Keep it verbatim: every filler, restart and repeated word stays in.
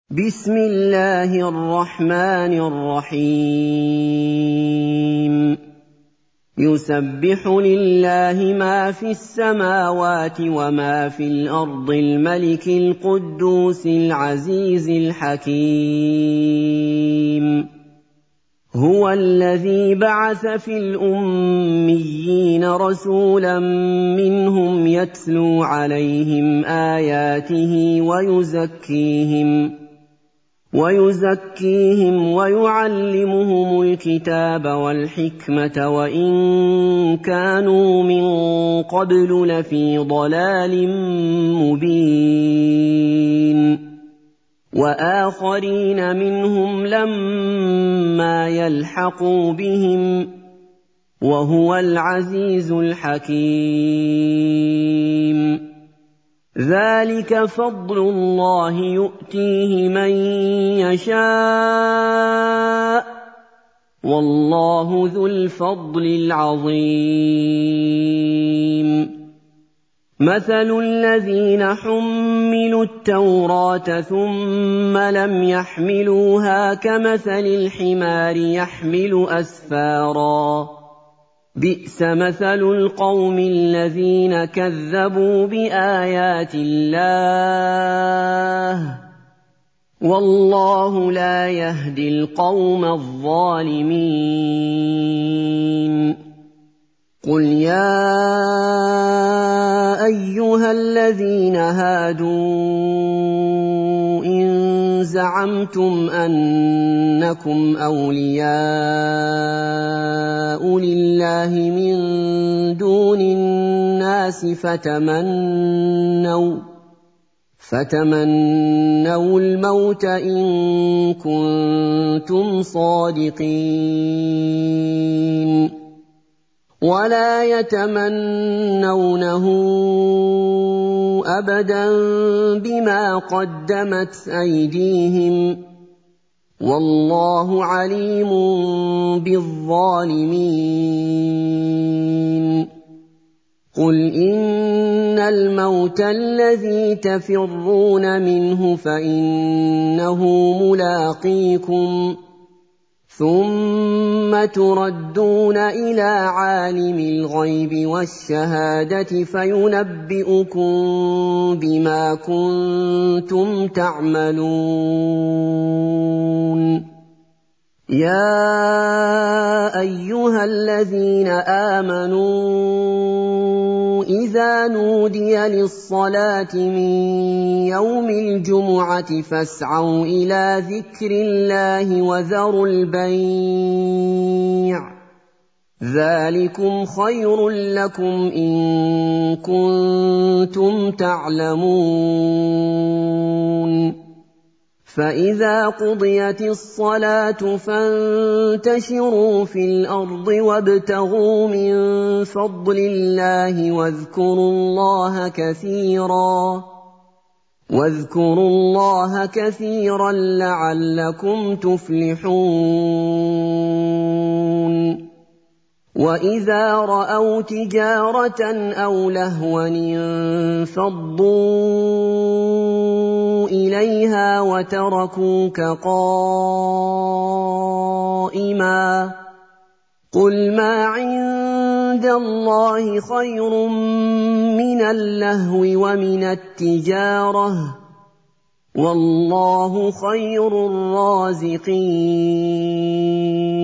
بسم الله الرحمن الرحيم يسبح لله ما في السماوات وما في الأرض الملك القدوس العزيز الحكيم هو الذي بعث في الأميين رسولا منهم يتلو عليهم آياته ويزكيهم ويزكيهم ويعلمهم الكتاب والحكمة وإن كانوا من قبل لفي ضلال مبين وآخرين منهم لما يلحقوا بهم وهو العزيز الحكيم ذلك فضل الله يؤتيه من يشاء والله ذو الفضل العظيم مثل الذين حملوا التوراة ثم لم يحملوها كمثل الحمار يحمل أسفاراً بئس مثل القوم الذين كذبوا بآيات الله والله لا يهدي القوم الظالمين قل يا أيها الذين هادوا إن زعمتم أنكم أولياء لله من دون الناس فتمنوا فتمنوا الموت إن كنتم صادقين ولا يتمنونه أبدا بما قدمت أيديهم والله عليم بالظالمين قل إن الموت الذي تفرون منه فإنه ملاقيكم ثم تردون إلى عالم الغيب والشهادة فينبئكم بما كنتم تعملون يا أيها الذين آمنوا إذا نودي للصلاة من يوم الجمعة فاسعوا إلى ذكر الله وذروا البيع ذلكم خير لكم إن كنتم تعلمون فإذا قضيت الصلاة فانتشروا في الأرض وابتغوا من فضل الله واذكروا الله كثيرا واذكروا الله كثيرا لعلكم تفلحون وإذا رأوا تجارة أو لهوا انفضوا إليها وتركوك قائما قل ما عند الله خير من اللهو ومن التجارة والله خير الرازقين